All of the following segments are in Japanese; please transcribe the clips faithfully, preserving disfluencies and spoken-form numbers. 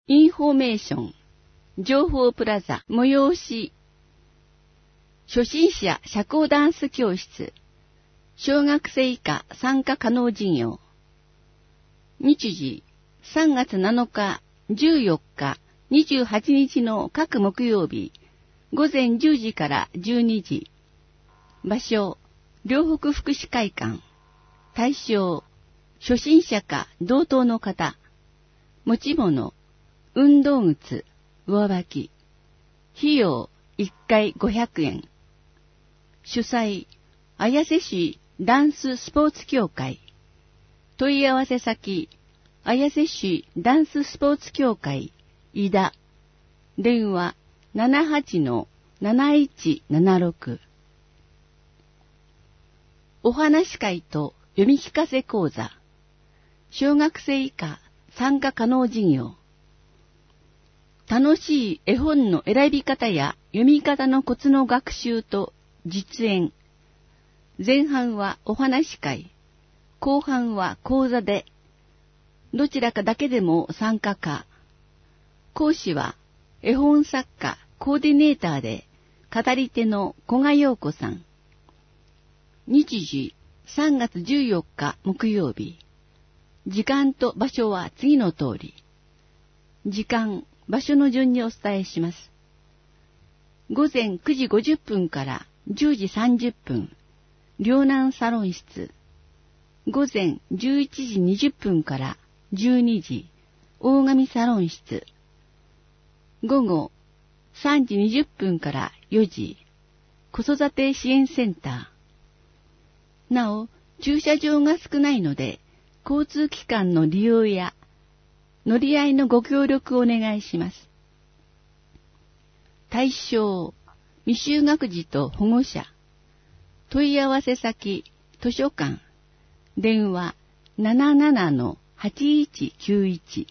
インフォメーション、情報プラザ、催し、初心者社交ダンス教室、小学生以下参加可能事業。日時、さんがつなのか、じゅうよっか、にじゅうはちにちの各木曜日、ごぜんじゅうじからじゅうにじ。場所、両北福祉会館。対象、初心者か同等の方。持ち物、運動靴、上履き。費用、いっかいごひゃくえん。主催、綾瀬市ダンススポーツ協会。問い合わせ先、綾瀬市ダンススポーツ協会、井田。電話、ななはちのなないちななろく。お話会と読み聞かせ講座。小学生以下参加可能事業。楽しい絵本の選び方や読み方のコツの学習と実演。前半はお話会、後半は講座で、どちらかだけでも参加か。講師は絵本作家コーディネーターで語り手の古賀陽子さん。日時さんがつじゅうよっか木曜日。時間と場所は次の通り。時間、場所の順にお伝えします。ごぜんくじごじゅっぷんからじゅうじさんじゅっぷん、両南サロン室。ごぜんじゅういちじにじゅっぷんからじゅうにじ、大神サロン室。午後さんじにじゅっぷんからよじ、子育て支援センター。なお、駐車場が少ないので、交通機関の利用や乗り合いのご協力をお願いします。対象、未就学児と保護者。問い合わせ先、図書館。電話、ななななのはちいちきゅういち。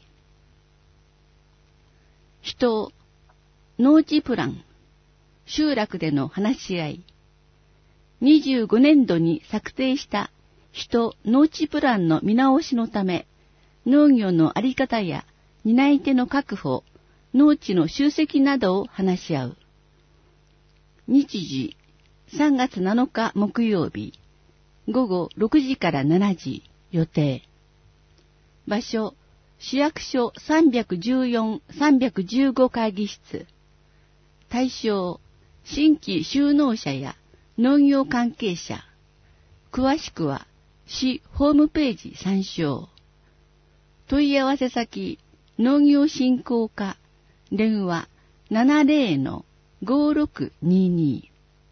人、農地プラン。集落での話し合い。にじゅうごねんどに策定した人農地プランの見直しのため、農業のあり方や担い手の確保、農地の集積などを話し合う。日時、さんがつなのか木曜日、ごごろくじからしちじ予定。場所、市役所さんびゃくじゅうよん、さんびゃくじゅうご会議室。対象、新規就農者や農業関係者。詳しくは、市ホームページ参照。問い合わせ先、農業振興課、電話ななぜろのごろくにに。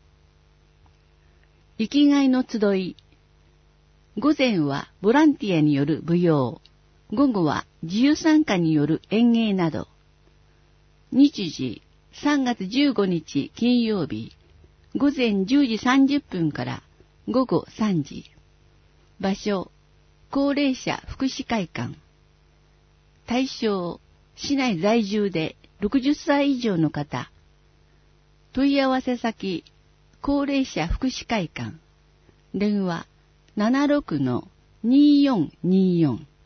生きがいの集い。午前はボランティアによる舞踊、午後は自由参加による演芸など。日時、さんがつじゅうごにち金曜日、ごぜんじゅうじさんじゅっぷんからごごさんじ。場所、高齢者福祉会館。対象、市内在住でろくじゅっさい以上の方。問い合わせ先、高齢者福祉会館。電話、ななろくのによんによん。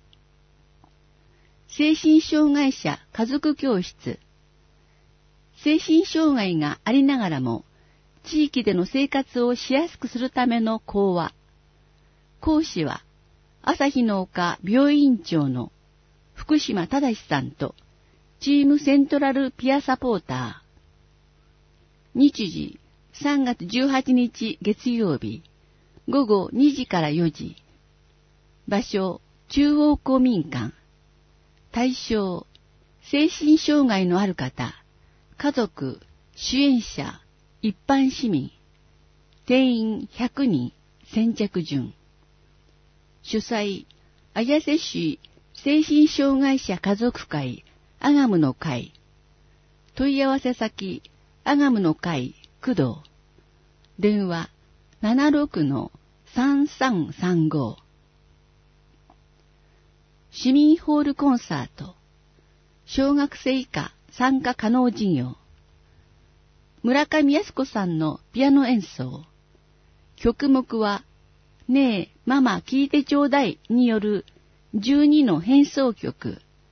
精神障害者家族教室。精神障害がありながらも、地域での生活をしやすくするための講話。講師は、朝日の丘病院長の福島正さんと、チームセントラルピアサポーター。日時、さんがつじゅうはちにち月曜日、ごごにじからよじ。場所、中央公民館。対象、精神障害のある方、家族、支援者、一般市民。定員ひゃくにん、先着順。主催、綾瀬市精神障害者家族会、アガムの会。問い合わせ先、アガムの会、工藤。電話、ななろくのさんさんさんご。市民ホールコンサート。小学生以下参加可能事業。村上靖子さんのピアノ演奏。曲目は、ねえ、ママ聞いてちょうだいによるじゅうにの変奏曲、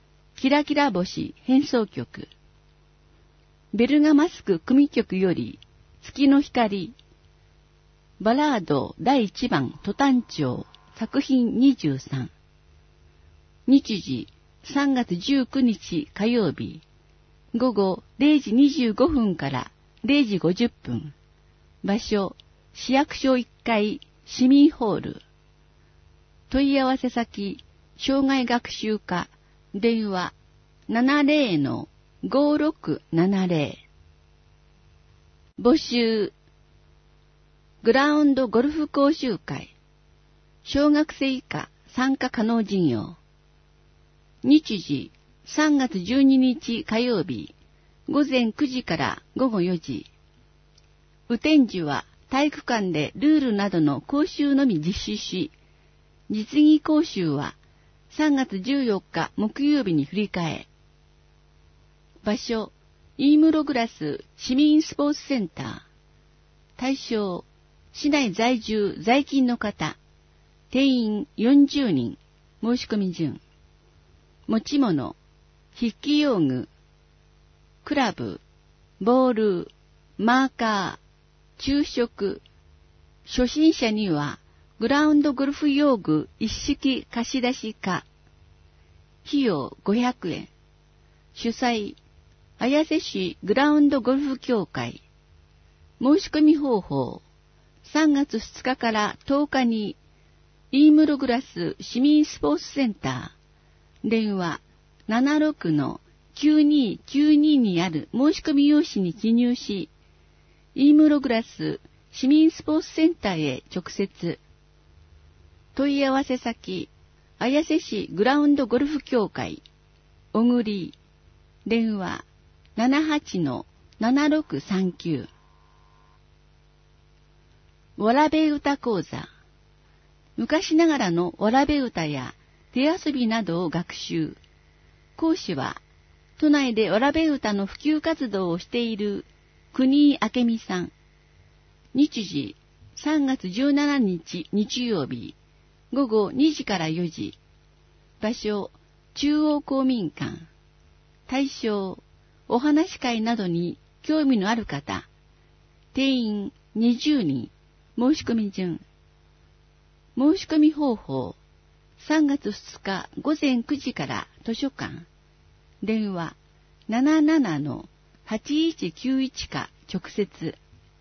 キラキラ星変奏曲。ベルガマスク組曲より月の光。バラードだいいちばんトタン調作品にじゅうさん。日時さんがつじゅうくにち火曜日。午後れいじにじゅうごふんかられいじごじゅっぷん。場所、市役所いっかい市民ホール。問い合わせ先、障害学習課、電話 ななぜろのごろくななぜろ。募集、グラウンドゴルフ講習会。小学生以下参加可能事業。日時、さんがつじゅうににち火曜日、午前くじから午後よじ。雨天時は体育館でルールなどの講習のみ実施し、実技講習はさんがつじゅうよっか木曜日に振り替え。場所、イームログラス市民スポーツセンター。対象、市内在住在勤の方。定員よんじゅうにん。申し込み順。持ち物、筆記用具、クラブ、ボール、マーカー、昼食。初心者にはグラウンドゴルフ用具一式貸し出し可。費用ごひゃくえん。主催、綾瀬市グラウンドゴルフ協会。申し込み方法、さんがつふつかからとおかに、イームログラス市民スポーツセンター。電話 ななろくのきゅうにーきゅうにー にある申し込み用紙に記入し、イームログラス市民スポーツセンターへ直接。問い合わせ先、綾瀬市グラウンドゴルフ協会、小栗、電話 ななはちのななろくさんきゅう。わらべ歌講座。昔ながらのわらべ歌や手遊びなどを学習。講師は、都内でわらべ歌の普及活動をしている国井明美さん。日時、さんがつじゅうしちにち日曜日、午後にじからよじ。場所、中央公民館。対象、お話し会などに興味のある方。定員にじゅうにん。申し込み順。申し込み方法、さんがつふつか午前くじから図書館。電話 ななななのはちいちきゅういち か直接。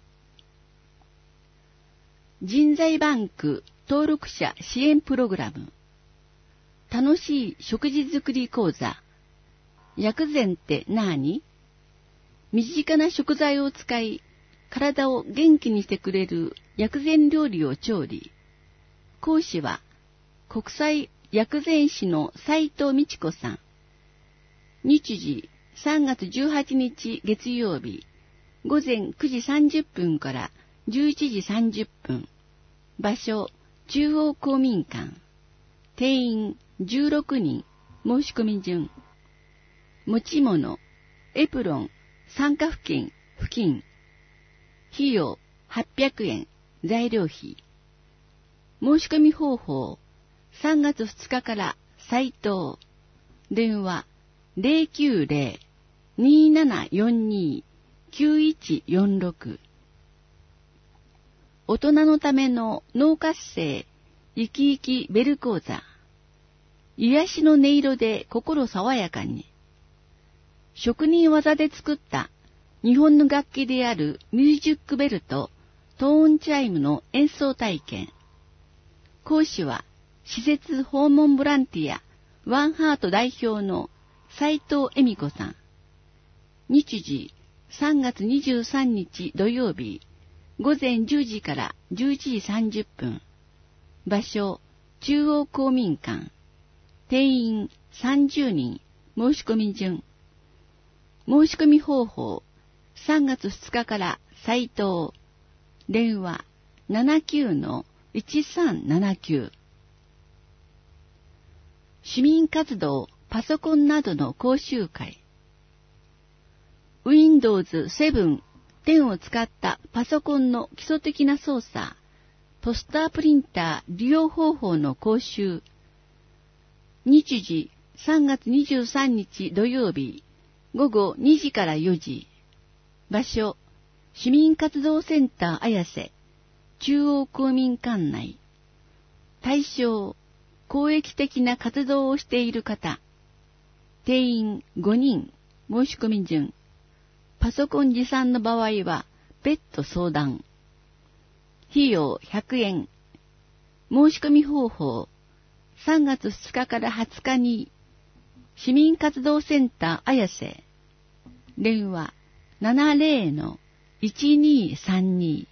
人材バンク登録者支援プログラム。楽しい食事作り講座。薬膳って何？身近な食材を使い、体を元気にしてくれる薬膳料理を調理。講師は、国際薬膳師の斉藤美智子さん。日時、さんがつじゅうはちにち月曜日、午前くじさんじゅっぷんからじゅういちじさんじゅっぷん。場所、中央公民館。定員じゅうろくにん。申し込み順。持ち物、エプロン、参加付近、付近。費用はっぴゃくえん。材料費。申し込み方法、さんがつふつかから斉藤。電話 ゼロきゅうゼロ にーななよんにー きゅういちよんろく。大人のための脳活性生き生きベル講座。癒しの音色で心爽やかに。職人技で作った日本の楽器であるミュージックベルとトーンチャイムの演奏体験。講師は施設訪問ボランティアワンハート代表の斉藤恵美子さん。日時さんがつにじゅうさんにち土曜日、午前じゅうじからじゅういちじさんじゅっぷん。場所、中央公民館。定員さんじゅうにん。申し込み順。申し込み方法、さんがつふつかから斉藤。電話 ななきゅうのいちさんななきゅう。市民活動パソコンなどの講習会。ウィンドウズセブン、テンを使ったパソコンの基礎的な操作、ポスタープリンター利用方法の講習。日時さんがつにじゅうさんにち土曜日、ごごにじからよじ。場所、市民活動センター綾瀬、中央公民館内。対象、公益的な活動をしている方。定員ごにん、申し込み順。パソコン持参の場合は別途相談。費用ひゃくえん。申し込み方法、さんがつふつかからはつかに、市民活動センター綾瀬。電話 ななぜろのいちにーさんに。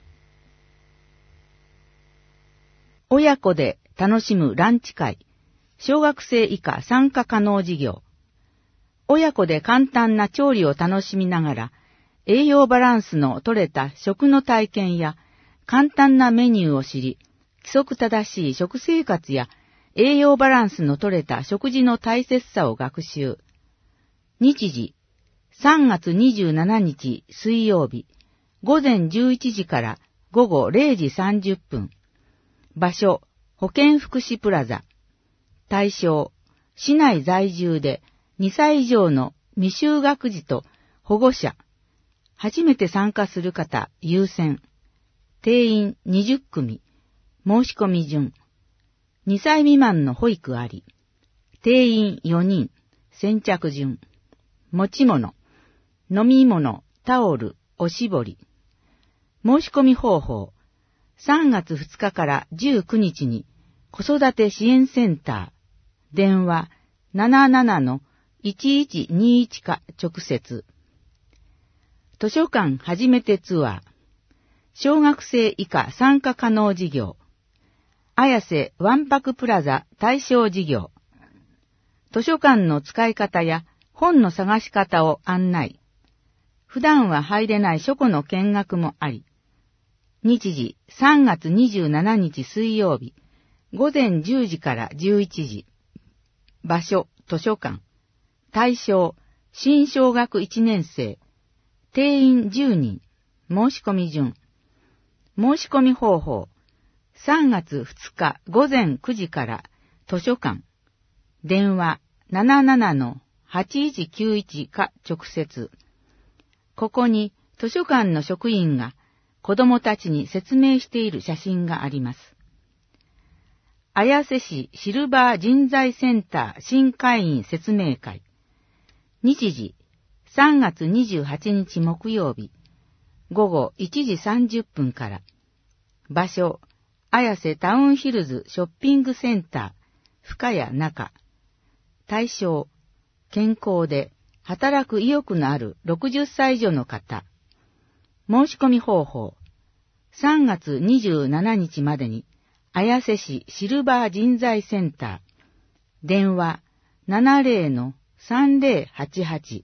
親子で楽しむランチ会、小学生以下参加可能事業。親子で簡単な調理を楽しみながら、栄養バランスの取れた食の体験や、簡単なメニューを知り、規則正しい食生活や栄養バランスの取れた食事の大切さを学習。日時、さんがつにじゅうしちにち水曜日、ごぜんじゅういちじからごごれいじさんじゅっぷん。場所、保健福祉プラザ。対象、市内在住でにさい以上の未就学児と保護者。初めて参加する方優先。定員にじゅっくみ。申し込み順。にさい未満の保育あり。定員よにん。先着順。持ち物。飲み物、タオル、おしぼり。申し込み方法。さんがつふつかからじゅうくにちに子育て支援センター。電話 ななななのいちいちにいち か直接。図書館初めてツアー。小学生以下参加可能事業。綾瀬わんぱくプラザ対象事業。図書館の使い方や本の探し方を案内。普段は入れない書庫の見学もあり。日時さんがつにじゅうしちにち水曜日、ごぜんじゅうじからじゅういちじ。場所、図書館。対象、新小学いちねんせい。定員じゅうにん。申し込み順。申し込み方法。さんがつふつかごぜんくじから図書館。電話 ななななのはちいちきゅういち か直接。ここに図書館の職員が子供たちに説明している写真があります。綾瀬市シルバー人材センター新会員説明会。日時、さんがつにじゅうはちにち木曜日、ごごいちじさんじゅっぷんから。場所、綾瀬タウンヒルズショッピングセンター、深谷中。対象、健康で働く意欲のあるろくじゅっさい以上の方。申し込み方法。さんがつにじゅうしちにちまでに、綾瀬市シルバー人材センター。電話 ななぜろのさんぜろはちはち。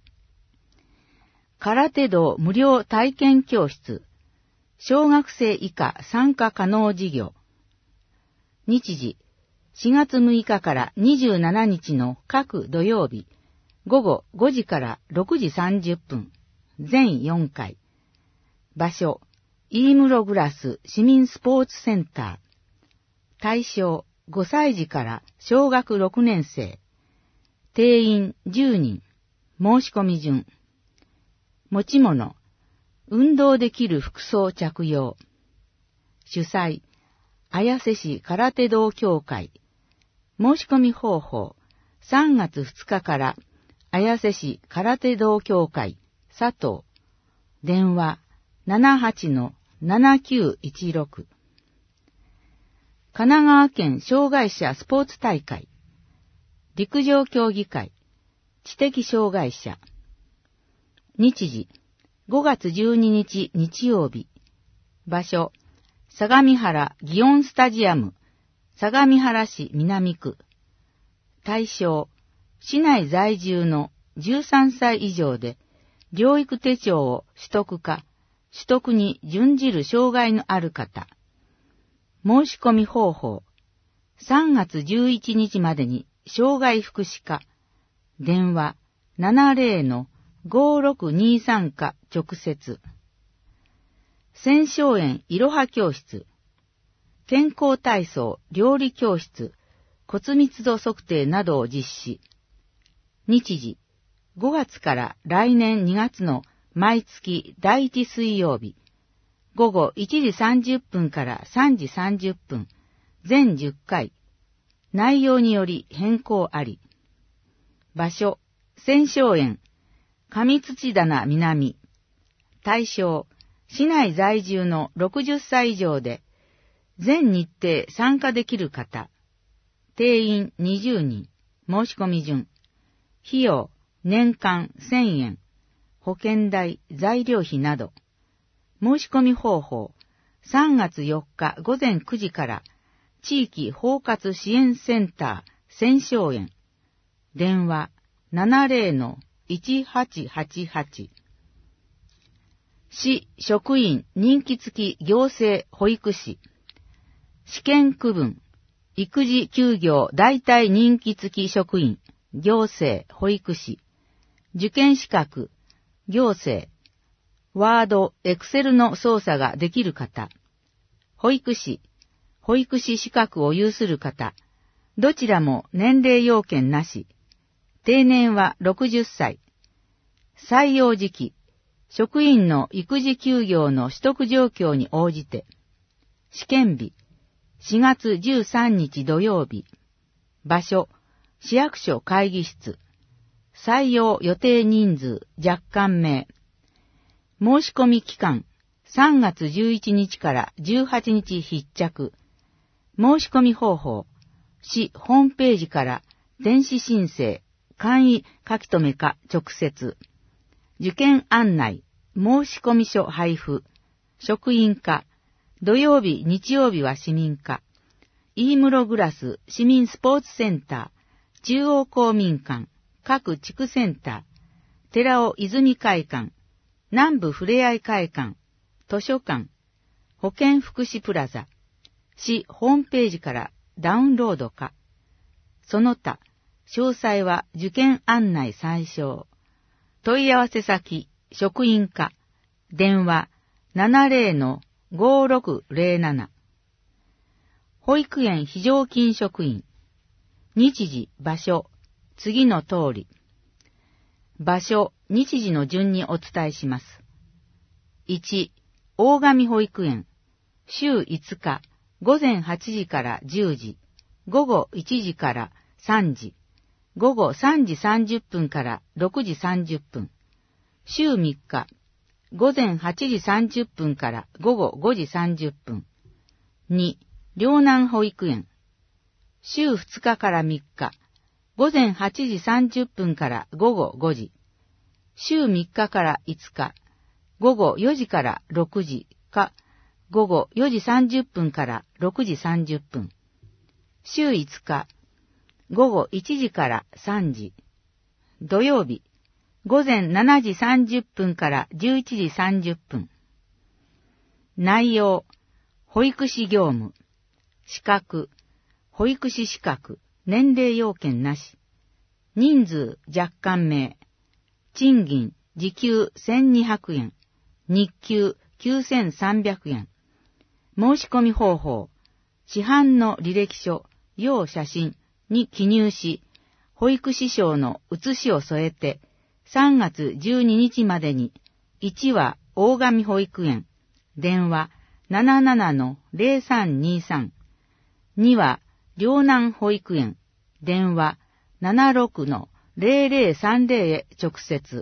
空手道無料体験教室。小学生以下参加可能事業。日時、しがつむいかからにじゅうしちにちの各土曜日、ごごごじからろくじさんじゅっぷん。全よんかい。場所、飯室グラス市民スポーツセンター。対象、ごさいじから小学ろくねんせい。定員じゅうにん。申し込み順。持ち物。運動できる服装着用。主催、綾瀬市空手道協会。申し込み方法。さんがつふつかから綾瀬市空手道協会佐藤。電話 ななはちのななきゅういちろく。神奈川県障害者スポーツ大会。陸上競技会。知的障害者。日時、ごがつじゅうににち日曜日。場所、相模原祇園スタジアム、相模原市南区。対象、市内在住のじゅうさんさい以上で、療育手帳を取得か、取得に準じる障害のある方。申し込み方法。さんがつじゅういちにちまでに障害福祉課。電話 ななぜろのごろくにさん か直接。千松園いろは教室。健康体操料理教室。 骨密度測定などを実施。日時、ごがつから来年にがつの毎月だいいち水曜日、午後いちじさんじゅっぷんからさんじさんじゅっぷん、全じゅっかい。内容により変更あり。場所、千松園、上土棚南。対象、市内在住のろくじゅっさい以上で、全日程参加できる方。定員にじゅうにん。申し込み順。費用、年間せんえん。保険代、材料費など。申し込み方法、さんがつよっかごぜんくじから、地域包括支援センター、千松園。電話、ななぜろのいちはちはちはち。市職員任期付き行政保育士。試験区分、育児休業代替任期付き職員、行政保育士。受験資格、行政、ワード、エクセルの操作ができる方。保育士、保育士資格を有する方。どちらも年齢要件なし。定年はろくじゅっさい。採用時期、職員の育児休業の取得状況に応じて。試験日、しがつじゅうさんにち土曜日。場所、市役所会議室。採用予定人数若干名。申し込み期間、さんがつじゅういちにちからじゅうはちにち必着。申し込み方法、市ホームページから電子申請、簡易書き留めか直接。受験案内、申込書配布、職員課、土曜日、日曜日は市民課、飯室グラス市民スポーツセンター、中央公民館、各地区センター、寺尾泉会館、南部ふれあい会館、図書館、保健福祉プラザ、市ホームページからダウンロードか。その他、詳細は受験案内参照。問い合わせ先、職員課、電話 ななぜろのごろくぜろなな。保育園非常勤職員。日時、場所、次の通り。場所、日時の順にお伝えします。いち、大神保育園。週いつか、ごぜんはちじからじゅうじ、午後いちじからさんじ、午後さんじさんじゅっぷんからろくじさんじゅっぷん。週みっか、午前はちじさんじゅっぷんから午後ごじさんじゅっぷん。に、陵南保育園。週ふつかからみっか、午前はちじさんじゅっぷんから午後ごじ。週みっかからいつか、午後よじからろくじか、午後よじさんじゅっぷんからろくじさんじゅっぷん。週いつか、午後いちじからさんじ。土曜日、午前しちじさんじゅっぷんからじゅういちじさんじゅっぷん。内容、保育士業務、資格、保育士資格、年齢要件なし、人数若干名、賃金時給せんにひゃくえん、日給きゅうせんさんびゃくえん。申し込み方法、市販の履歴書、要写真に記入し、保育士証の写しを添えて、さんがつじゅうににちまでに、いちは大神保育園、電話 ななななのぜろさんにさん、には陵南保育園、電話 ななろくのぜろぜろさんぜろ へ直接。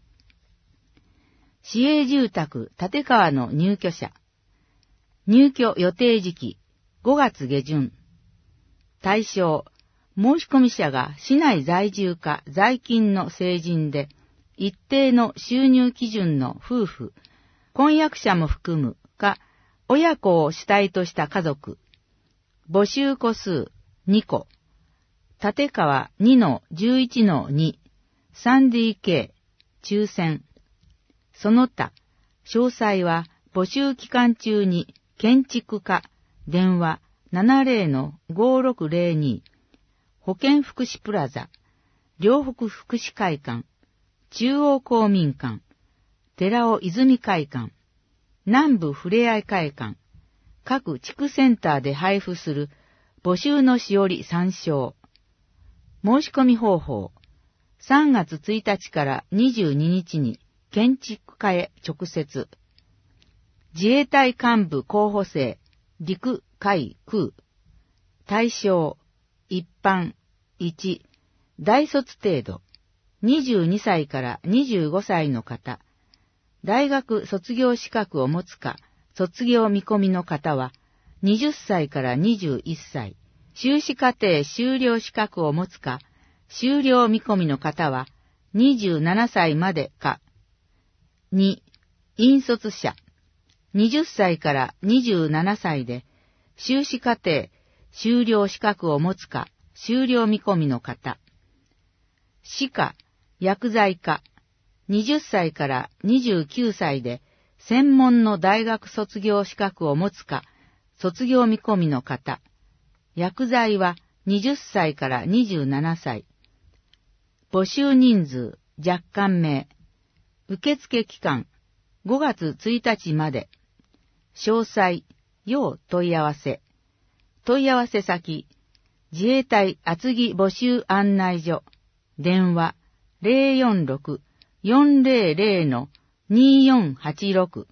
市営住宅立川の入居者。入居予定時期ごがつげじゅん。対象、申込者が市内在住か在勤の成人で、一定の収入基準の夫婦、婚約者も含むか、親子を主体とした家族。募集戸数にこ。立川 にのじゅういちのに、スリーディーケー、抽選。その他、詳細は募集期間中に建築課、電話 ななぜろのごろくぜろに、保健福祉プラザ、両北福祉会館、中央公民館、寺尾泉会館、南部ふれあい会館、各地区センターで配布する募集のしおり参照。申し込み方法。さんがつついたちからにじゅうににちに建築課へ直接。自衛隊幹部候補生、陸海空。対象、一般、いち、大卒程度。にじゅうにさいからにじゅうごさいの方。大学卒業資格を持つか、卒業見込みの方は、はたちからにじゅういっさい。修士課程修了資格を持つか、修了見込みの方は、はたちまでか。に、引率者。はたちからにじゅうななさいで、修士課程修了資格を持つか、修了見込みの方。士科、薬剤科。はたちからにじゅうきゅうさいで、専門の大学卒業資格を持つか、卒業見込みの方。薬剤ははたちからにじゅうななさい。募集人数、若干名。受付期間、ごがつついたちまで。詳細、要問い合わせ。問い合わせ先、自衛隊厚木募集案内所。電話、ゼロよんろく よんゼロゼロ によんはちろく。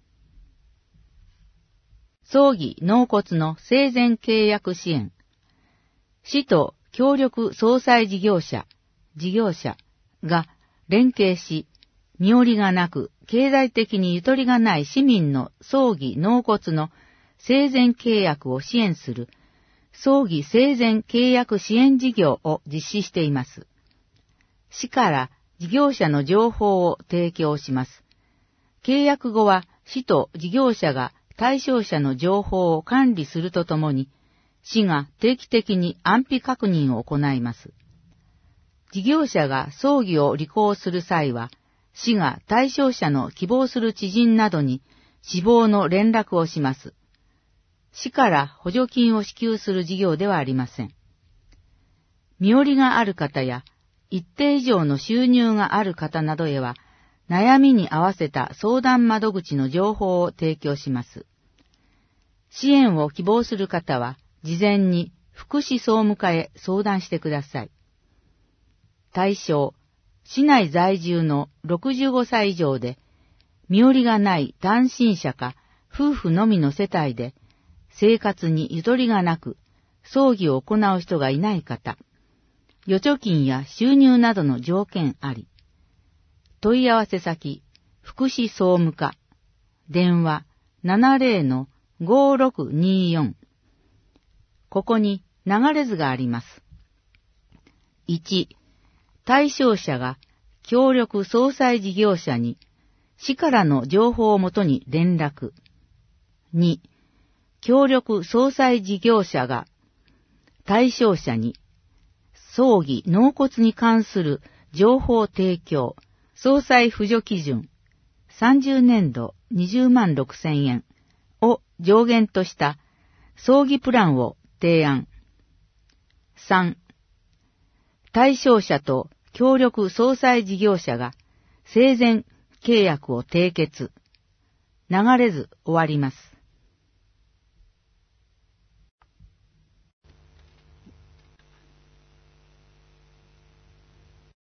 葬儀納骨の生前契約支援。市と協力葬祭事業者、事業者が連携し、身寄りがなく、経済的にゆとりがない市民の葬儀納骨の生前契約を支援する、葬儀生前契約支援事業を実施しています。市から事業者の情報を提供します。契約後は市と事業者が対象者の情報を管理するとともに、市が定期的に安否確認を行います。事業者が葬儀を履行する際は、市が対象者の希望する知人などに死亡の連絡をします。市から補助金を支給する事業ではありません。身寄りがある方や、一定以上の収入がある方などへは、悩みに合わせた相談窓口の情報を提供します。支援を希望する方は、事前に福祉総務課へ相談してください。対象、市内在住のろくじゅうごさい以上で、身寄りがない単身者か夫婦のみの世帯で、生活にゆとりがなく、葬儀を行う人がいない方、預貯金や収入などの条件あり。問い合わせ先、福祉総務課。電話、ななゼロのごろくによん。ここに流れ図があります。いち、対象者が協力葬祭事業者に、市からの情報をもとに連絡。に、協力葬祭事業者が対象者に、葬儀納骨に関する情報提供、葬祭扶助基準、さんじゅうねんどにじゅうまんろくせんえんを上限とした葬儀プランを提案。さん、対象者と協力葬祭事業者が生前契約を締結。流れず終わります。